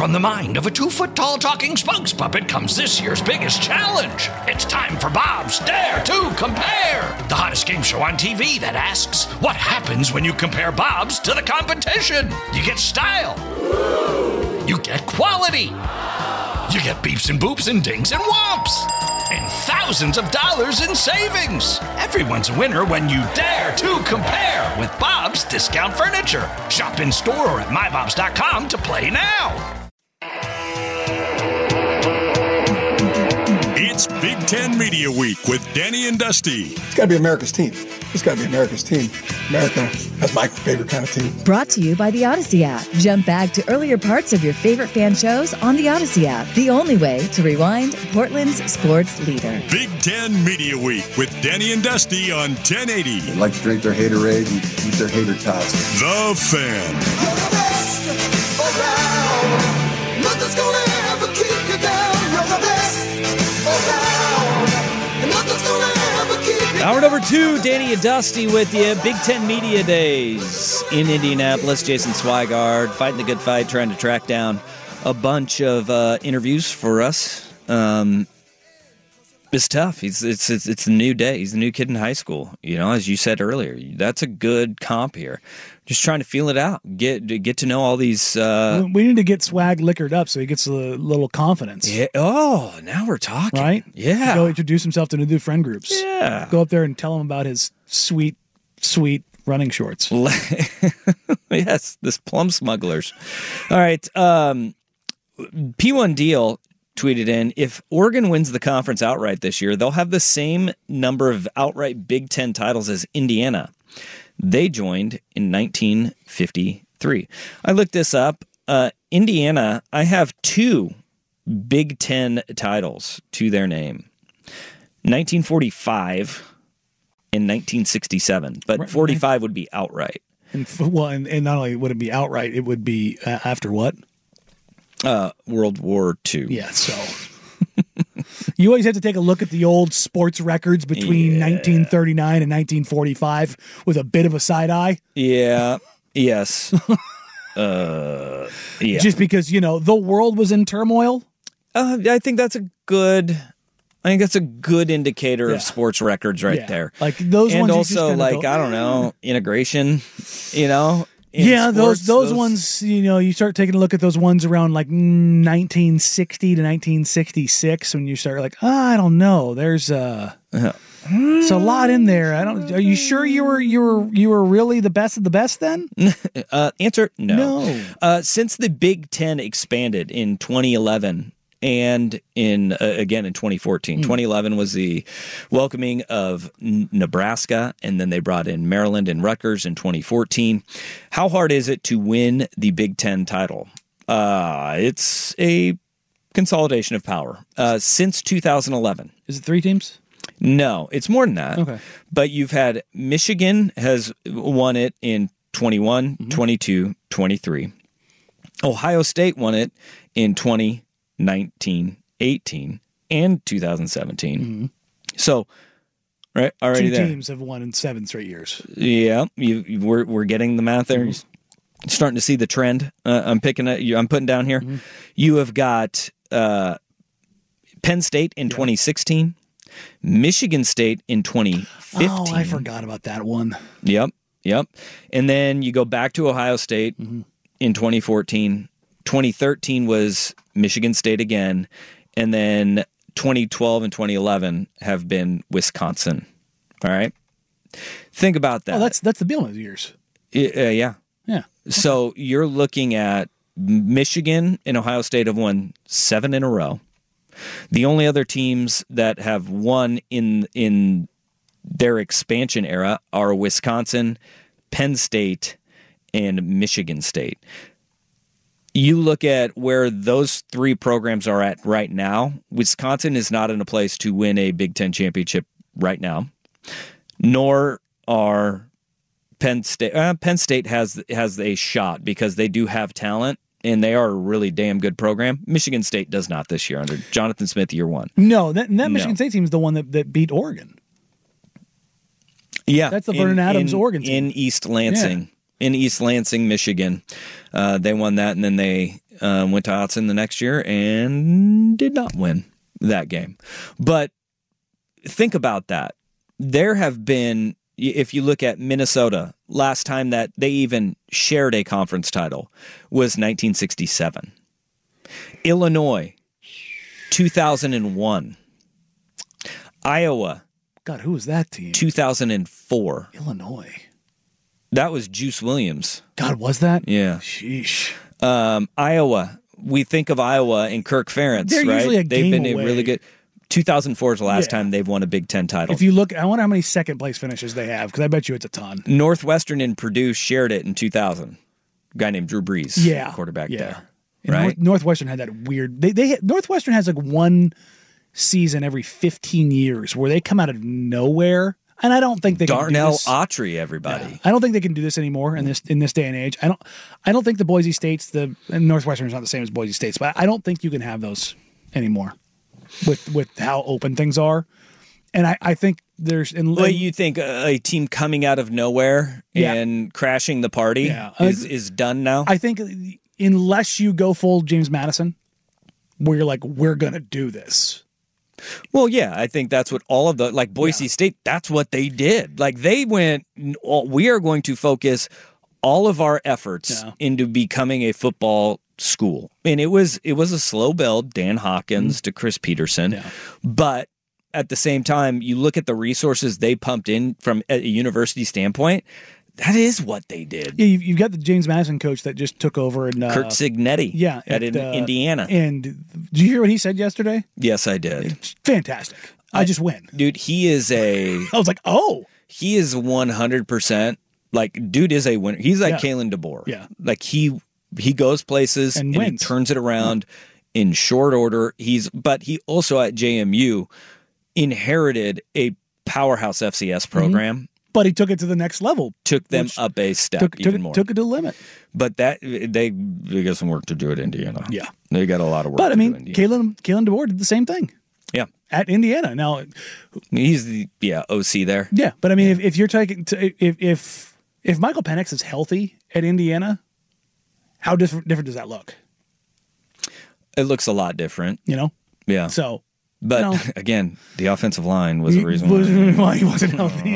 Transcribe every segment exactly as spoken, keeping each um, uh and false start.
From the mind of a two-foot-tall talking spokes puppet comes this year's biggest challenge. It's time for Bob's Dare to Compare, the hottest game show on T V that asks, what happens when you compare Bobs to the competition? You get style. You get quality. You get beeps and boops and dings and whomps. And thousands of dollars in savings. Everyone's a winner when you dare to compare with Bob's Discount Furniture. Shop in store or at my bobs dot com to play now. It's Big Ten Media Week with Danny and Dusty. It's got to be America's team. It's got to be America's team. America, that's my favorite kind of team. Brought to you by the Odyssey app. Jump back to earlier parts of your favorite fan shows on the Odyssey app. The only way to rewind Portland's sports leader. Big Ten Media Week with Danny and Dusty on ten eighty. They like to drink their haterade and eat their hater tots. The Fan. You're the best around. Nothing's gonna ever keep you down. You're the best around. And nothing's gonna ever keep you down. Hour number two, Danny and Dusty with you. Big Ten Media Days in Indianapolis. Jason Swigard fighting the good fight, trying to track down a bunch of uh, interviews for us. Um, it's tough. It's, it's it's it's a new day. He's a new kid in high school. You know, as you said earlier, that's a good comp here. Just trying to feel it out. Get get to know all these. Uh, we need to get Swag liquored up so he gets a little confidence. Yeah. Oh, now we're talking. Right? Yeah. Go introduce himself to new friend groups. Yeah. Go up there and tell him about his sweet, sweet running shorts. Yes, this plum smugglers. All right. Um, P one Deal tweeted in, if Oregon wins the conference outright this year, they'll have the same number of outright Big Ten titles as Indiana. They joined in nineteen fifty-three. I looked this up. Uh, Indiana, I have two Big Ten titles to their name. nineteen forty-five and nineteen sixty-seven. But forty-five would be outright. And, well, and, and not only would it be outright, it would be uh, after what? Uh, World War Two. Yeah, so you always have to take a look at the old sports records between yeah. nineteen thirty-nine and nineteen forty-five with a bit of a side eye. Yeah. Yes. uh, yeah. Just because, you know, the world was in turmoil. Uh, I think that's a good. I think that's a good indicator Yeah. of sports records right Yeah. there. Like those and ones you just also kinda like go, I don't know integration. You know. in Yeah, those, sports, those ones, you know, you start taking a look at those ones around like nineteen sixty to nineteen sixty-six when you start like, oh, I don't know. There's uh It's a lot in there. I don't. Are you sure you were you were you were really the best of the best then? uh, answer no. No. Uh, since the Big Ten expanded in twenty eleven and in uh, again in twenty fourteen, Mm. twenty eleven was the welcoming of N- Nebraska, and then they brought in Maryland and Rutgers in twenty fourteen. How hard is it to win the Big Ten title? Uh, it's a consolidation of power. Uh, since two thousand eleven. Is it three teams? No, it's more than that. Okay. But you've had Michigan has won it in twenty-one, Mm-hmm. twenty-two, twenty-three. Ohio State won it in twenty, nineteen, eighteen, and two thousand seventeen. Mm-hmm. So, right, already Two there. teams have won in seven straight years. Yeah, you, you, we're we're getting the math there. Mm-hmm. You're starting to see the trend. Uh, I'm picking it. I'm putting down here. Mm-hmm. You have got uh, Penn State in Yeah. twenty sixteen. Michigan State in twenty fifteen. Oh, I forgot about that one. Yep, yep. And then you go back to Ohio State Mm-hmm. in twenty fourteen. twenty thirteen was Michigan State again. And then twenty twelve and twenty eleven have been Wisconsin. All right? Think about that. Oh, that's that's the Bielema years. Y- uh, yeah. Yeah. So you're looking at Michigan and Ohio State have won seven in a row. The only other teams that have won in in their expansion era are Wisconsin, Penn State, and Michigan State. You look at where those three programs are at right now, Wisconsin is not in a place to win a Big Ten championship right now, nor are Penn State. Uh, Penn State has has a shot because they do have talent, and they are a really damn good program. Michigan State does not this year under Jonathan Smith, year one. No, that, that Michigan No. State team is the one that, that beat Oregon. Yeah, That's the Vernon Adams in, Oregon team. in East Lansing. In East Lansing, Michigan, uh, they won that, and then they uh, went to Autzen the next year and did not win that game. But think about that. There have been, if you look at Minnesota, last time that they even shared a conference title was nineteen sixty-seven. Illinois, two thousand one. Iowa, God, who was that team? two thousand four. Illinois. That was Juice Williams. God, was that? Yeah. Sheesh. Um, Iowa. We think of Iowa and Kirk Ferentz, They're right? usually a They've game been a away. really good. two thousand four is the last Yeah. time they've won a Big Ten title. If you look, I wonder how many second place finishes they have, because I bet you it's a ton. Northwestern and Purdue shared it in two thousand. A guy named Drew Brees, Yeah. quarterback Yeah. there. And Right? North, Northwestern had that weird. They they Northwestern has like one season every fifteen years where they come out of nowhere, and I don't think they can do Darnell this. Autry, everybody. Yeah. I don't think they can do this anymore in this in this day and age. I don't. I don't think the Boise States, the and Northwestern is not the same as Boise State's, but I don't think you can have those anymore with with how open things are. And I, I think there's in Well, you think a, a team coming out of nowhere Yeah. and crashing the party Yeah. is, is done now? I think unless you go full James Madison, where you're like, we're gonna do this. Well, yeah, I think that's what all of the, like Boise State, that's what they did. Like they went, we are going to focus all of our efforts Yeah. into becoming a football school. And it was it was a slow build, Dan Hawkins to Chris Peterson. Yeah. But at the same time, you look at the resources they pumped in from a university standpoint, that is what they did. Yeah, you've, you've got the James Madison coach that just took over and uh, Kurt Signetti yeah, at, at, uh, Indiana. And did you hear what he said yesterday? Yes, I did. It's fantastic. I, just win. Dude, he is a I was like, oh, he is one hundred percent like dude is a winner. He's like Yeah. Kalen DeBoer. Yeah. Like he he goes places And and, wins. he turns it around in short order. He's but he also at J M U inherited a powerhouse F C S program. but he took it to the next level. Took them Which up a step Took, even took, more. took it to the limit. but that they they got some work to do at Indiana. Yeah. They got a lot of work But I to do mean, at Indiana. Kalen Kalen DeBoer did the same thing Yeah. at Indiana. Now, He's the yeah, O C there. yeah, but I mean, if, if you're taking to, if if if Michael Penix is healthy at Indiana, how different different does that look? It looks a lot different. You know, Yeah. so. But No. again, the offensive line was the He- reason was why. the reason why he wasn't healthy.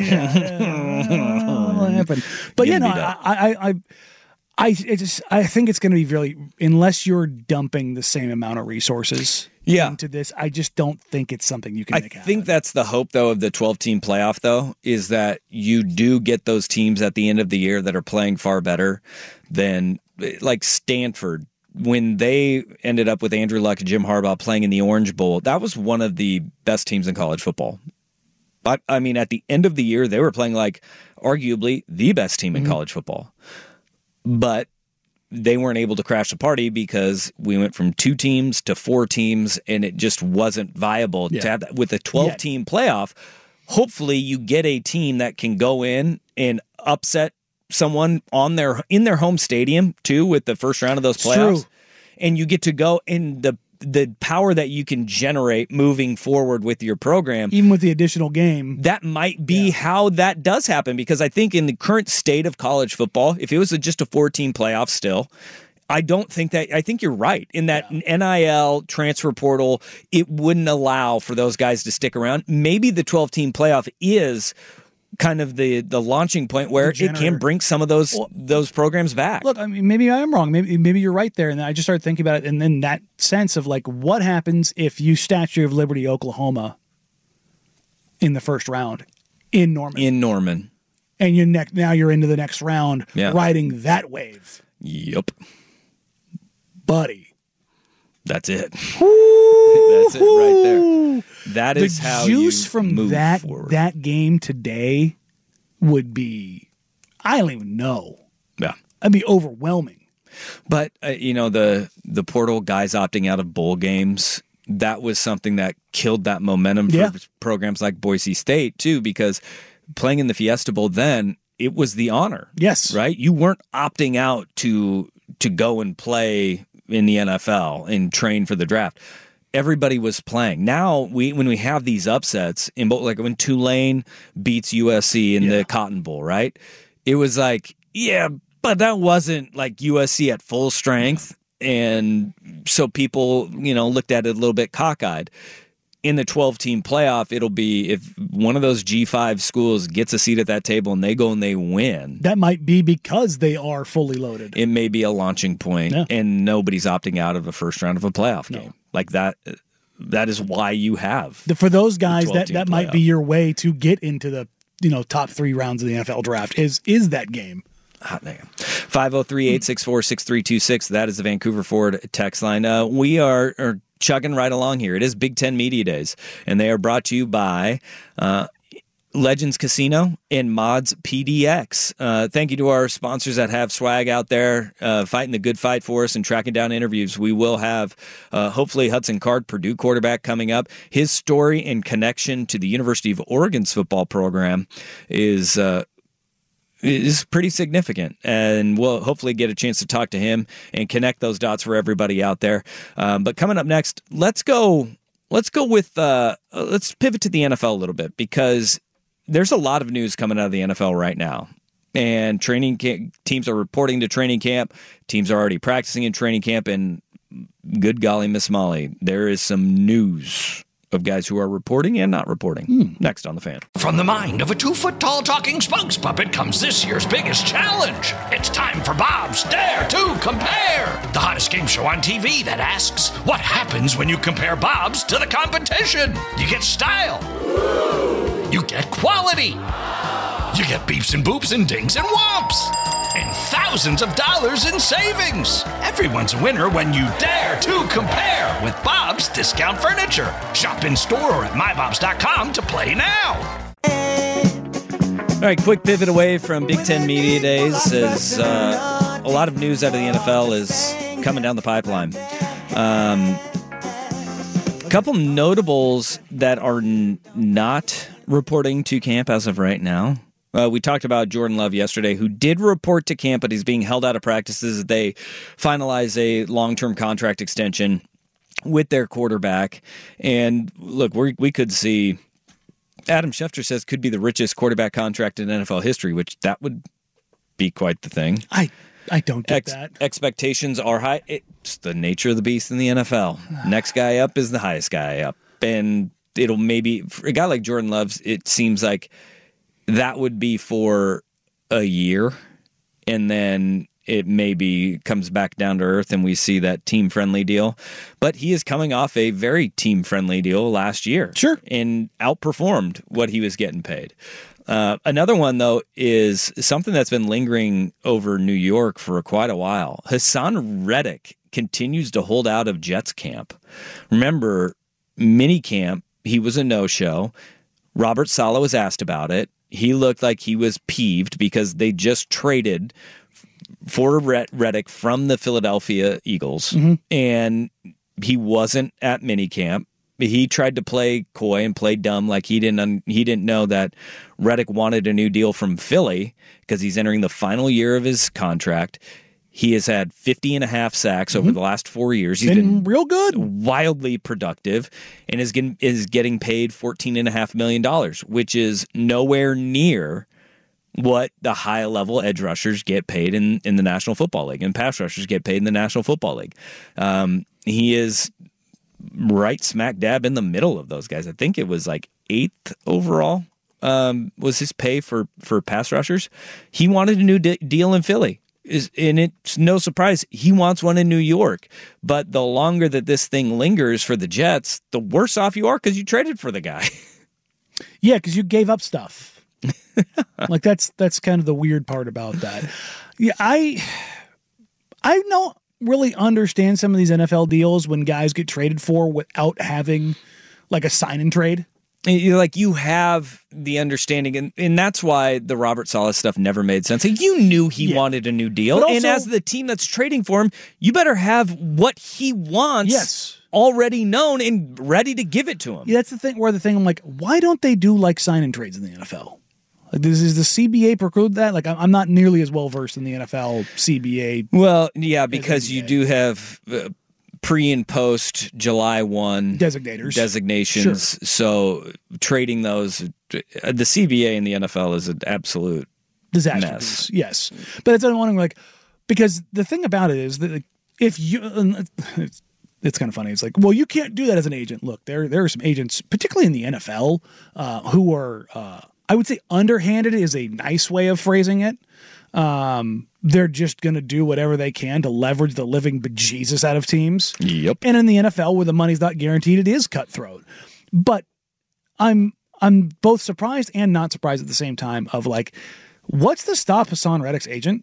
Yeah. What happened? But yeah, Getting no, beat I, up. I, I, I, it just, I think it's going to be really, unless you're dumping the same amount of resources Yeah. into this, I just don't think it's something you can I make happen. think that's the hope, though, of the twelve-team playoff, though, is that you do get those teams at the end of the year that are playing far better than, like Stanford, when they ended up with Andrew Luck and Jim Harbaugh playing in the Orange Bowl. That was one of the best teams in college football. But I mean, at the end of the year, they were playing like arguably the best team in Mm-hmm. college football. But they weren't able to crash the party because we went from two teams to four teams, and it just wasn't viable Yeah. to have that. With a twelve-team playoff, hopefully you get a team that can go in and upset someone on their in their home stadium too with the first round of those It's playoffs. true. And you get to go in the the power that you can generate moving forward with your program. even with the additional game, That might be how that does happen, because I think in the current state of college football, if it was a, just a four-team playoff still, I don't think that, I think you're right in that N I L transfer portal, it wouldn't allow for those guys to stick around. Maybe the twelve-team playoff is kind of the the launching point where The it can generator. bring some of those Well, those programs back. look, I mean, maybe I am wrong. Maybe maybe you're right there. And then I just started thinking about it, and then that sense of like, what happens if you Statue of Liberty, Oklahoma, in the first round in Norman, in Norman. and you ne- now you're into the next round, Yeah. riding that wave, Yep. buddy. That's it. That's it right there. That The is how juice you from move that forward. that game today would be, I don't even know. Yeah. That'd be overwhelming. But uh, you know, the the portal guys opting out of bowl games, that was something that killed that momentum for Yeah. programs like Boise State too, because playing in the Fiesta Bowl then, it was the honor. Yes. Right? You weren't opting out to to go and play in the N F L and train for the draft. Everybody was playing. Now we when we have these upsets in both, like when Tulane beats U S C in Yeah. the Cotton Bowl, right? It was like, yeah, but that wasn't like U S C at full strength. and so people, you know, looked at it a little bit cockeyed. In the twelve-team playoff, it'll be if one of those G five schools gets a seat at that table and they go and they win. That might be because they are fully loaded. It may be a launching point, Yeah. and nobody's opting out of a first round of a playoff No. game. Like that, that is why you have. The- For those guys, that, twelve-team that might playoff. be your way to get into the you know top three rounds of the N F L draft. Is is that game? Hot damn. five oh three, eight six four, six three two six. That is the Vancouver Ford text line. Uh, we are, are chugging right along here. It is Big Ten Media Days, and they are brought to you by uh, Legends Casino and Mods P D X. Uh, thank you to our sponsors that have swag out there, uh, fighting the good fight for us and tracking down interviews. We will have, uh, hopefully, Hudson Card, Purdue quarterback, coming up. His story and connection to the University of Oregon's football program is uh, is pretty significant, and we'll hopefully get a chance to talk to him and connect those dots for everybody out there. Um, but coming up next, let's go. Let's go with. Uh, let's pivot to the N F L a little bit, because there's a lot of news coming out of the N F L right now, and training camp, teams are reporting to training camp. Teams are already practicing in training camp, and good golly, Miss Molly, there is some news of guys who are reporting and not reporting. Hmm. Next on The Fan. From the mind of a two-foot-tall talking spokes puppet comes this year's biggest challenge. It's time for Bob's Dare to Compare, the hottest game show on T V that asks, what happens when you compare Bob's to the competition? You get style. You get quality. You get beeps and boops and dings and whomps. And thousands of dollars in savings. Everyone's a winner when you dare to compare with Bob's Discount Furniture. Shop in store or at my bobs dot com to play now. All right, quick pivot away from Big Ten Media Days, as uh, a lot of news out of the N F L is coming down the pipeline. Um, a couple notables that are n- not reporting to camp as of right now. Uh, we talked about Jordan Love yesterday, who did report to camp, but he's being held out of practices as they finalize a long-term contract extension with their quarterback. And look, we we could see, Adam Schefter says, could be the richest quarterback contract in N F L history, which that would be quite the thing. I I don't get Ex- that. Expectations are high. It's the nature of the beast in the N F L. Next guy up is the highest guy up. And it'll maybe, for a guy like Jordan Love, it seems like that would be for a year, and then it maybe comes back down to earth and we see that team-friendly deal. But he is coming off a very team-friendly deal last year. Sure. And outperformed what he was getting paid. Uh, another one, though, is something that's been lingering over New York for quite a while. Hassan Reddick continues to hold out of Jets camp. Remember, mini camp, he was a no-show. Robert Saleh was asked about it. He looked like he was peeved because they just traded for Reddick from the Philadelphia Eagles, mm-hmm. and he wasn't at minicamp. He tried to play coy and play dumb, like he didn't un- he didn't know that Reddick wanted a new deal from Philly because he's entering the final year of his contract. He has had fifty and a half sacks over mm-hmm. the last four years. He's been, been real good, wildly productive, and is getting, is getting paid fourteen and a half million dollars, which is nowhere near what the high level edge rushers get paid in, in the National Football League, and pass rushers get paid in the National Football League. Um, he is right smack dab in the middle of those guys. I think it was like eighth overall um, was his pay for, for pass rushers. He wanted a new de- deal in Philly. Is, and it's no surprise he wants one in New York. But the longer that this thing lingers for the Jets, the worse off you are because you traded for the guy. Yeah, because you gave up stuff. Like that's that's kind of the weird part about that. Yeah, I I don't really understand some of these N F L deals when guys get traded for without having like a sign and trade. Like you have the understanding, and, and that's why the Robert Saleh stuff never made sense. Like you knew he yeah. wanted a new deal, also, and as the team that's trading for him, you better have what he wants yes. already known and ready to give it to him. Yeah, that's the thing. Where the thing I'm like, why don't they do like sign and trades in the N F L? Like, does, does the C B A preclude that? Like, I'm not nearly as well versed in the N F L C B A. Well, yeah, because you do have. Uh, pre and post July first designators designations. Sure. So trading those, the C B A in the N F L is an absolute disaster. Mess. Yes. But it's I'm wondering, like, because the thing about it is that like, if you, it's, it's kind of funny. It's like, well, you can't do that as an agent. Look, there there are some agents, particularly in the N F L, uh, who are, uh, I would say, underhanded is a nice way of phrasing it. Um, they're just going to do whatever they can to leverage the living bejesus out of teams. Yep. And in the N F L, where the money's not guaranteed, it is cutthroat. But I'm I'm both surprised and not surprised at the same time of like, what's to stop Hassan Reddick's agent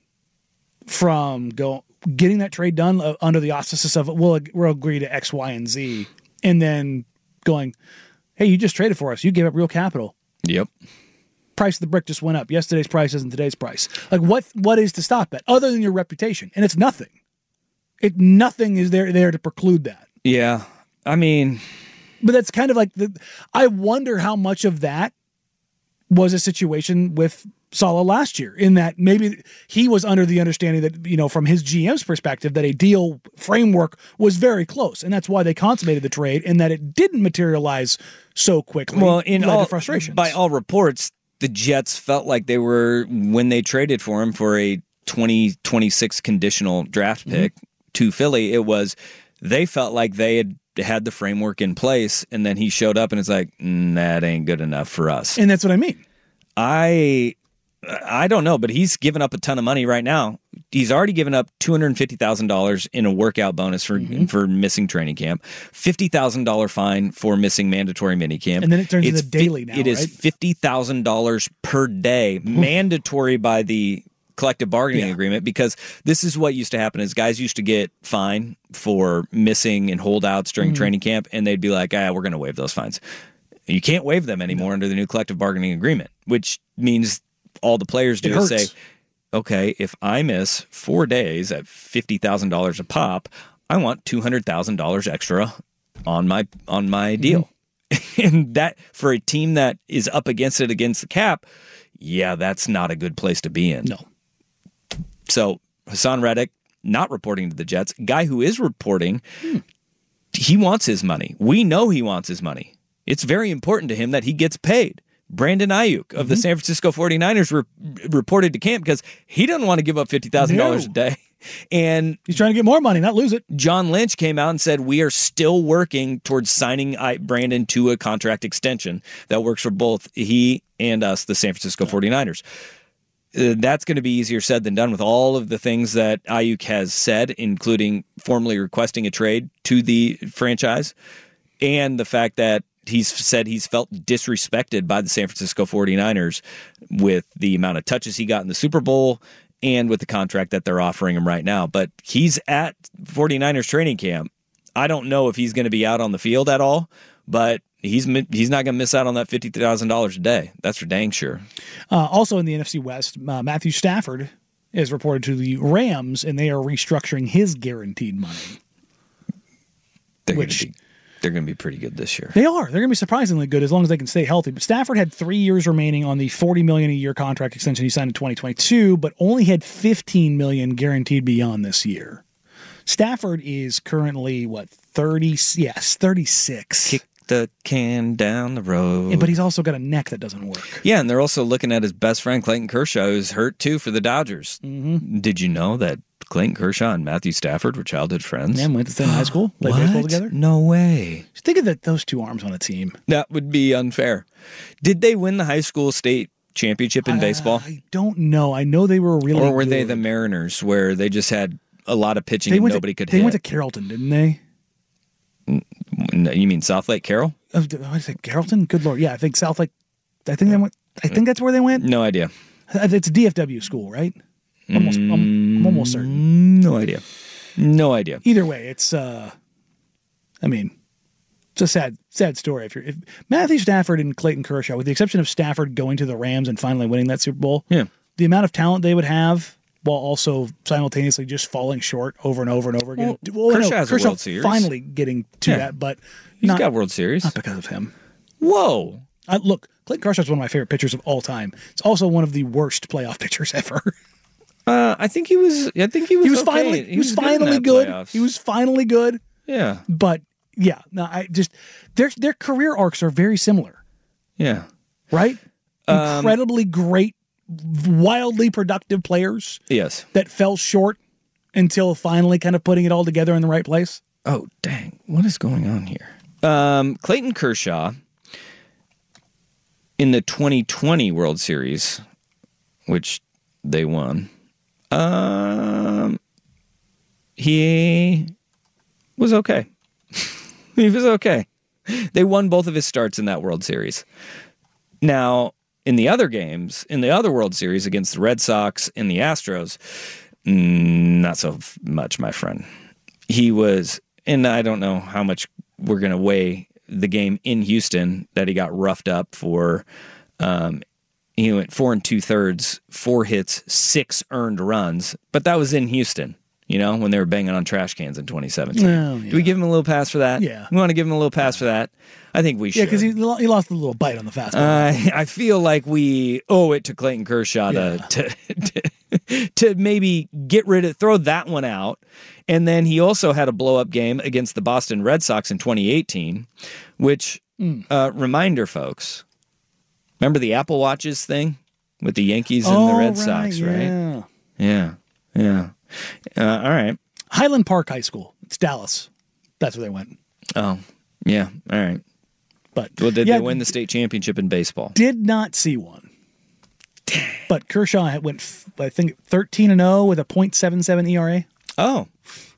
from go getting that trade done uh, under the auspices of we'll, we'll agree to X, Y, and Z, and then going, hey, you just traded for us. You gave up real capital. Yep. Price of the brick just went up. Yesterday's price isn't today's price. Like what? What is to stop that other than your reputation? And it's nothing. It nothing is there there to preclude that. Yeah, I mean, but that's kind of like the. I wonder how much of that was a situation with Saleh last year, in that maybe he was under the understanding that, you know, from his G M's perspective, that a deal framework was very close, and that's why they consummated the trade, and that it didn't materialize so quickly. Well, in led all to frustrations. By all reports, the Jets felt like they were, when they traded for him for a twenty twenty-six conditional draft pick mm-hmm. to Philly, it was they felt like they had had the framework in place, and then he showed up and it's like, mm, that ain't good enough for us. And that's what I mean. I I don't know, but he's given up a ton of money right now. He's already given up two hundred fifty thousand dollars in a workout bonus for mm-hmm. for missing training camp, fifty thousand dollars fine for missing mandatory minicamp. And then it turns it's into daily now, It is right? fifty thousand dollars per day, mandatory by the collective bargaining yeah. agreement, because this is what used to happen is guys used to get fined for missing and holdouts during mm-hmm. training camp, and they'd be like, ah, we're going to waive those fines. You can't waive them anymore no. under the new collective bargaining agreement, which means all the players do is say, okay, if I miss four days at fifty thousand dollars a pop, I want two hundred thousand dollars extra on my on my deal. Mm-hmm. And that, for a team that is up against it against the cap, yeah, that's not a good place to be in. No. So Hassan Reddick not reporting to the Jets. Guy who is reporting, hmm. he wants his money. We know he wants his money. It's very important to him that he gets paid. Brandon Ayuk of mm-hmm. the San Francisco forty-niners re- reported to camp because he doesn't want to give up fifty thousand dollars no. a day. And he's trying to get more money, not lose it. John Lynch came out and said, we are still working towards signing Brandon to a contract extension that works for both he and us, the San Francisco forty-niners. Uh, that's going to be easier said than done with all of the things that Ayuk has said, including formally requesting a trade to the franchise, and the fact that he's said he's felt disrespected by the San Francisco forty-niners with the amount of touches he got in the Super Bowl and with the contract that they're offering him right now. But he's at forty-niners training camp. I don't know if he's going to be out on the field at all, but he's he's not going to miss out on that fifty thousand dollars a day. That's for dang sure. Uh, also in the N F C West, uh, Matthew Stafford is reported to the Rams, and they are restructuring his guaranteed money. They're which going to be they're going to be pretty good this year. They are. They're going to be surprisingly good as long as they can stay healthy. But Stafford had three years remaining on the forty million dollars a year contract extension he signed in twenty twenty-two, but only had fifteen million dollars guaranteed beyond this year. Stafford is currently, what, thirty? Yes, thirty-six. Kick the can down the road. Yeah, but he's also got a neck that doesn't work. Yeah, and they're also looking at his best friend, Clayton Kershaw, who's hurt too for the Dodgers. Mm-hmm. Did you know that Clayton Kershaw and Matthew Stafford were childhood friends? Yeah, went to the same high school, played baseball together. No way. Just think of that, those two arms on a team. That would be unfair. Did they win the high school state championship in uh, baseball? I don't know. I know they were really Or were good. they the Mariners, where they just had a lot of pitching they and went nobody to, could they hit? They went to Carrollton, didn't they? You mean South Lake Carroll? Oh, what is it, Carrollton? Good Lord. Yeah, I think South Lake. I think they went. I think that's where they went. No idea. It's a D F W school, right? Almost, I'm, I'm almost certain. No idea. No idea. Either way, it's. uh I mean, it's a sad, sad story. If you're if Matthew Stafford and Clayton Kershaw, with the exception of Stafford going to the Rams and finally winning that Super Bowl, yeah, the amount of talent they would have, while also simultaneously just falling short over and over and over again. Well, well, Kershaw no, has Kershaw a World Series. Finally getting to yeah. that, but he's not, got World Series. Not because of him. Whoa. Uh, look, Clayton Kershaw is one of my favorite pitchers of all time. It's also one of the worst playoff pitchers ever. Uh, I think he was. I think he was. He was okay. finally. He, he was, was finally good. good. He was finally good. Yeah. But yeah, no, I just their their career arcs are very similar. Yeah. Right. Um, Incredibly great, wildly productive players. Yes. That fell short until finally kind of putting it all together in the right place? Oh, dang. What is going on here? Um, Clayton Kershaw, in the twenty twenty World Series, which they won, um, he was okay. He was okay. They won both of his starts in that World Series. Now, in the other games, in the other World Series against the Red Sox and the Astros, mm, not so much, my friend. He was, and I don't know how much we're going to weigh the game in Houston that he got roughed up for. Um, he went four and two thirds, four hits, six earned runs, but that was in Houston. You know, when they were banging on trash cans in twenty seventeen. Oh, yeah. Do we give him a little pass for that? Yeah. We want to give him a little pass for that? I think we should. Yeah, because he, he lost a little bite on the fastball. Uh, I feel like we owe it to Clayton Kershaw Yeah. to, to, to maybe get rid of, throw that one out. And then he also had a blow-up game against the Boston Red Sox in twenty eighteen, which, Mm. uh, reminder, folks, remember the Apple Watches thing with the Yankees and oh, the Red right, Sox, yeah. right? Yeah, yeah. Uh, all right. Highland Park High School. It's Dallas. That's where they went. Oh, yeah. All right. But Well, did yeah, they win the state championship in baseball? Did not see one. But Kershaw had went, f- I think, thirteen and oh with a point seven seven E R A. Oh.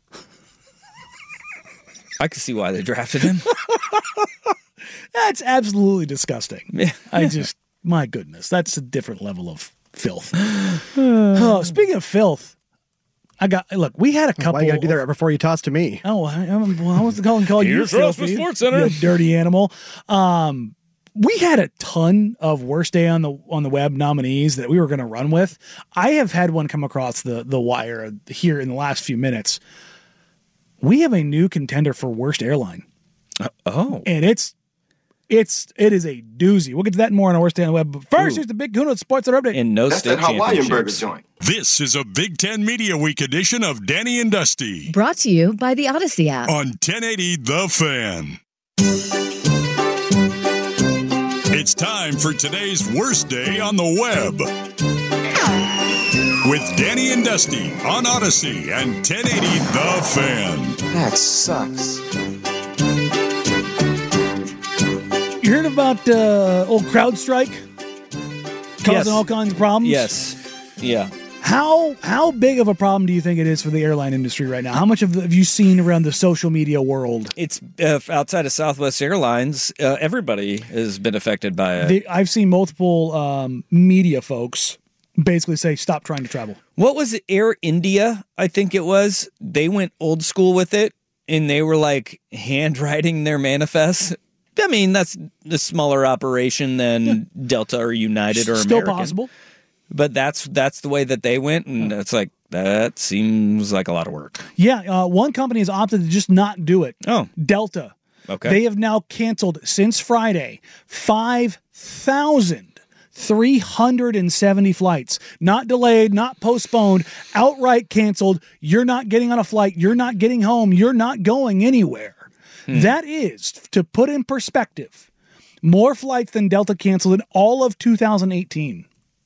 I can see why they drafted him. That's absolutely disgusting. Yeah. I just, my goodness, that's a different level of filth. Oh, speaking of filth, I got, look, we had a couple. Why you gotta do that right before you toss to me? Oh, I, I, well, I was calling call you Here's Ross filthy, for SportsCenter. you dirty animal. Um, we had a ton of worst day on the on the web nominees that we were going to run with. I have had one come across the the wire here in the last few minutes. We have a new contender for worst airline, Oh. and it's it's it is a doozy. We'll get to that more on our worst day on the web. But first, Ooh. here's the Big Kuno Sports Center update. In no That's state that Hawaiian burger championships. joint. This is a Big Ten Media Week edition of Danny and Dusty Brought to you by the Odyssey app. on ten eighty The Fan. It's time for today's worst day on the web. With Danny and Dusty on Odyssey and ten eighty The Fan. That sucks. You heard about uh, old CrowdStrike causing Yes. all kinds of problems? Yes. Yeah. How how big of a problem do you think it is for the airline industry right now? How much of the, have you seen around the social media world? It's uh, outside of Southwest Airlines. Uh, everybody has been affected by it. They, I've seen multiple um, media folks basically say, stop trying to travel. What was it? Air India, I think it was. They went old school with it, and they were like handwriting their manifests. I mean, that's a smaller operation than yeah. Delta or United or Still American. possible. But that's that's the way that they went, and it's like, that seems like a lot of work. Yeah, uh, one company has opted to just not do it. Oh. Delta. Okay. They have now canceled, since Friday, five thousand three hundred seventy flights. Not delayed, not postponed, outright canceled. You're not getting on a flight. You're not getting home. You're not going anywhere. Hmm. That is, to put in perspective, more flights than Delta canceled in all of two thousand eighteen.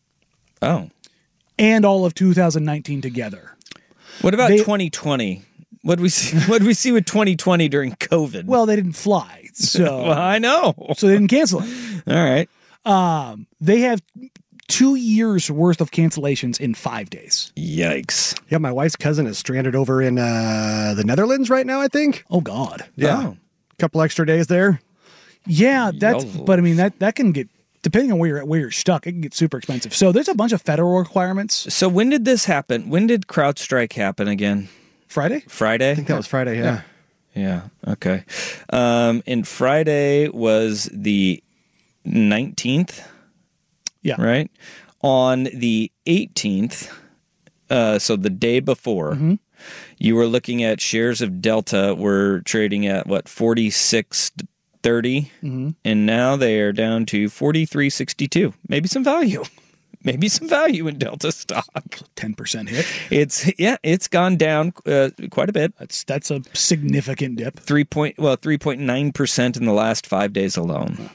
Oh. And all of two thousand nineteen together. What about They- twenty twenty? What did we see? What did we see with twenty twenty during COVID? Well, they didn't fly, so well, I know. so they didn't cancel it. All right. Um, they have two years worth of cancellations in five days. Yikes. Yeah, my wife's cousin is stranded over in uh, the Netherlands right now, I think. Oh God. Yeah. Oh. Couple extra days there. Yeah, that's. Yo. But I mean that that can get, depending on where you're at, where you're stuck, it can get super expensive. So there's a bunch of federal requirements. So when did this happen? When did CrowdStrike happen again? Friday. Friday? I think that was Friday, yeah. Yeah. Okay. Um, and Friday was the nineteenth. Yeah. Right. On the eighteenth, uh, so the day before, Mm-hmm. you were looking at shares of Delta were trading at what, forty-six thirty, Mm-hmm. and now they are down to forty-three sixty-two. Maybe some value. Maybe some value in Delta stock. ten percent hit. It's yeah, it's gone down uh, quite a bit. That's that's a significant dip. Three point well, three point nine percent in the last five days alone.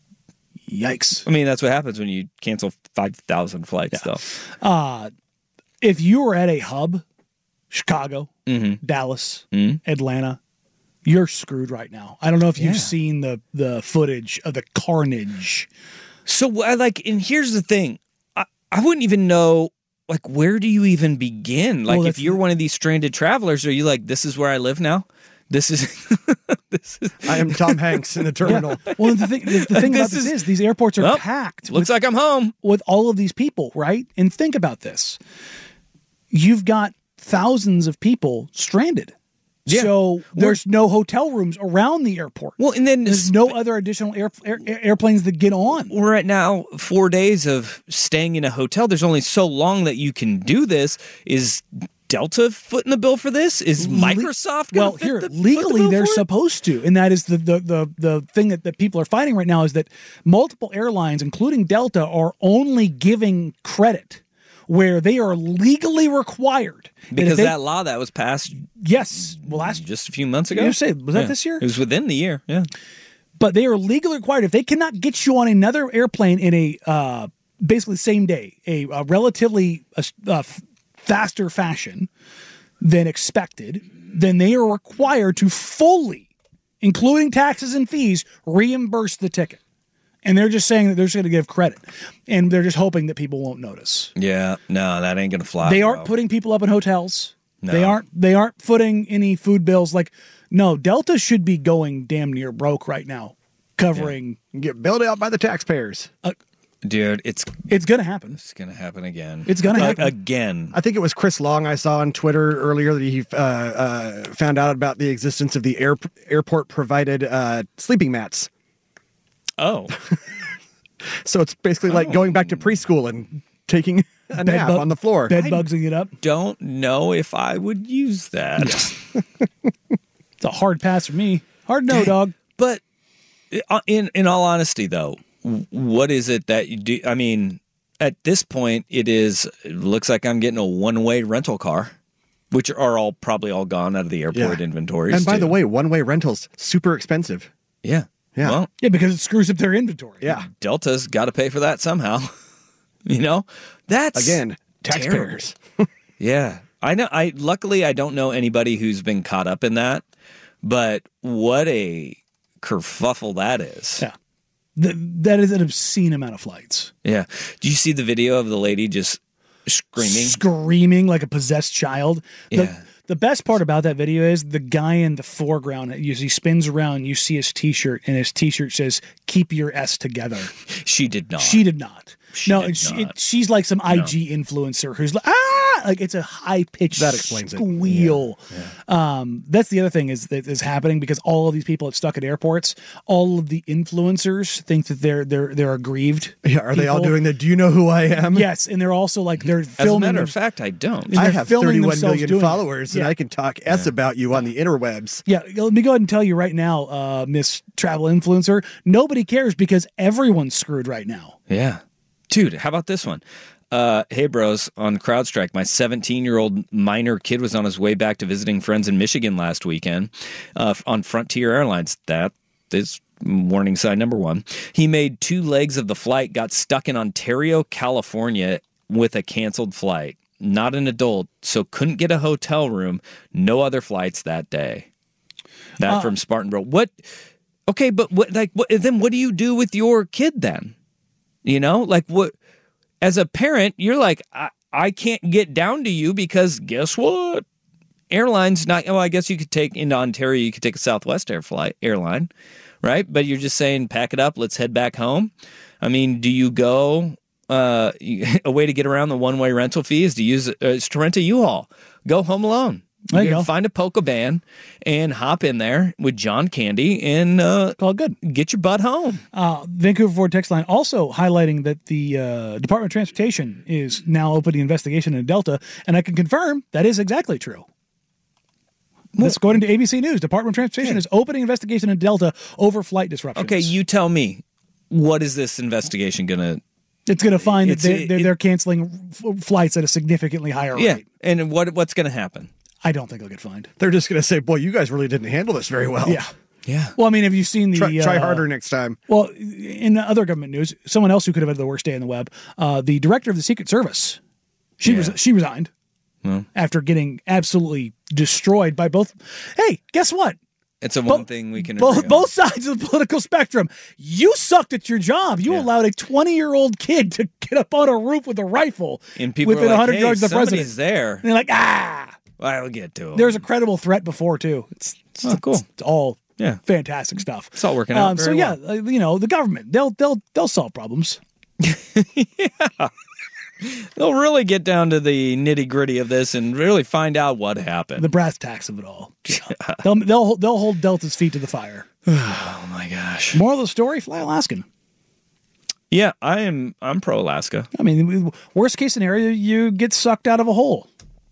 Yikes. I mean, that's what happens when you cancel five thousand flights, Yeah. though. Uh, if you were at a hub, Chicago, Mm-hmm. Dallas, Mm-hmm. Atlanta, you're screwed right now. I don't know if you've Yeah. seen the the footage of the carnage. So, I like, and here's the thing. I, I wouldn't even know, like, where do you even begin? Like, Well, if that's- you're one of these stranded travelers, are you like, this is where I live now? This is, this is, I am Tom Hanks in the terminal. Well, the thing, the, the thing about This this is- is, these airports are Well, packed. looks like I'm home. with all of these people, right? And think about this. You've got thousands of people stranded. Yeah. So there's no hotel rooms around the airport. Well, and then There's no other additional air, air, airplanes that get on. we're at now four days of staying in a hotel. There's only so long that you can do this. Is Delta footing the bill for this? Is Microsoft going Well, to fit here the, foot the legally bill they're for it? supposed to, and that is the the the the thing that, that people are fighting right now is that multiple airlines, including Delta, are only giving credit where they are legally required. that if because they- that law that was passed yes, well, last just a few months ago. You say, was that Yeah. this year? It was within the year. Yeah. But they are legally required if they cannot get you on another airplane in a uh, basically same day, a, a relatively uh, uh, faster fashion than expected, then they are required to fully, including taxes and fees, reimburse the ticket. And they're just saying that they're just going to give credit, and they're just hoping that people won't notice. Yeah. No, that ain't gonna fly. They aren't bro. putting people up in hotels. No. They aren't. They aren't footing any food bills. Like, no, Delta should be going damn near broke right now, covering. Get bailed out by the taxpayers. Dude, it's It's going to happen. it's gonna happen again. It's gonna Uh, happen. again. I think it was Chris Long I saw on Twitter earlier that he uh, uh, found out about the existence of the air, airport provided uh, sleeping mats. Oh, So it's basically like going back to preschool and taking a nap bug- on the floor. Bed bugsing it up. don't know if I would use that. It's a hard pass for me. Hard no, dog. But uh, in in all honesty, though, w- what is it that you do? I mean, at this point, it is. It looks like I'm getting a one way rental car, which are all probably all gone out of the airport Yeah. inventories. And by too. the way, one-way rentals, super expensive. yeah, Yeah. Well, Yeah, because it screws up their inventory. Yeah. Delta's got to pay for that somehow. You know, that's Again, taxpayers. Yeah, I know. I luckily I don't know anybody who's been caught up in that, but what a kerfuffle that is. Yeah. Th- that is an obscene amount of flights. Yeah. Do you see the video of the lady just screaming? Screaming like a possessed child. The, Yeah. the best part about that video is the guy in the foreground, as he spins around, you see his t-shirt, and his t-shirt says, "Keep your S together." She did not. She did not. She no, did and she, not. it, she's like some I G influencer who's like, ah, like it's a high pitched That explains it. squeal. Um, that's the other thing is that is happening because all of these people are stuck at airports. All of the influencers think that they're they're they're aggrieved. Yeah, are they all people. doing the do you know who I am? Yes, and they're also like they're As a filming. matter them- of fact, I don't. And I they're have filming thirty-one themselves million doing it. followers, and Yeah. I can talk S about you on the interwebs. Yeah, let me go ahead and tell you right now, uh, Miss Travel Influencer, nobody cares because everyone's screwed right now. Yeah. Dude, how about this one? Uh, hey, bros, on CrowdStrike, my seventeen-year-old minor kid was on his way back to visiting friends in Michigan last weekend uh, on Frontier Airlines. That is warning sign number one. He made two legs of the flight, got stuck in Ontario, California with a canceled flight. Not an adult, so couldn't get a hotel room. No other flights that day. That Uh, from Spartan Bro. What? Okay, but what? Like, what? Then what do you do with your kid then? You know, like what? As a parent, you're like, I, I can't get down to you because guess what? Airlines not. Oh, I guess you could take into Ontario. You could take a Southwest air flight airline, right? But you're just saying, pack it up. Let's head back home. I mean, do you go? Uh, a way to get around the one way rental fee is to use uh, is to rent a U-Haul. Go home alone. There you You go. Find a polka band and hop in there with John Candy and uh, All good. get your butt home. Uh, Vancouver Ford text line also highlighting that the uh, Department of Transportation is now opening investigation in Delta, and I can confirm that is exactly true. That's according to A B C News. Department of Transportation is opening investigation in Delta over flight disruptions. Okay, you tell me, what is this investigation gonna? It's going to find that It's- they, they're, it- they're canceling f- flights at a significantly higher Yeah, rate. and what what's gonna happen? I don't think they'll get fined. They're just going to say, boy, you guys really didn't handle this very well. Yeah. Yeah, Well, I mean, have you seen the Try, try uh, harder next time. Well, in other government news, someone else who could have had the worst day in the web, uh, the director of the Secret Service She Yeah. was she resigned Well. after getting absolutely destroyed by both. Hey, guess what? It's a one thing we can both, agree on. both sides of the political spectrum. You sucked at your job. You Yeah. allowed a twenty-year-old kid to get up on a roof with a rifle And people within are like, one hundred hey, yards of the somebody's president. there. And they're like, ah. I'll get to him. There's a credible threat before, too. It's, it's, Oh, cool. it's all Yeah. fantastic stuff. It's all working out Um, so very yeah, well. uh, you know, the government, they'll they'll they'll solve problems. They'll really get down to the nitty gritty of this and really find out what happened. The brass tacks of it all. Yeah. they'll they'll they'll hold Delta's feet to the fire. Oh my gosh. Moral of the story: fly Alaskan. Yeah, I am. I'm pro Alaska. I mean, worst case scenario, you get sucked out of a hole.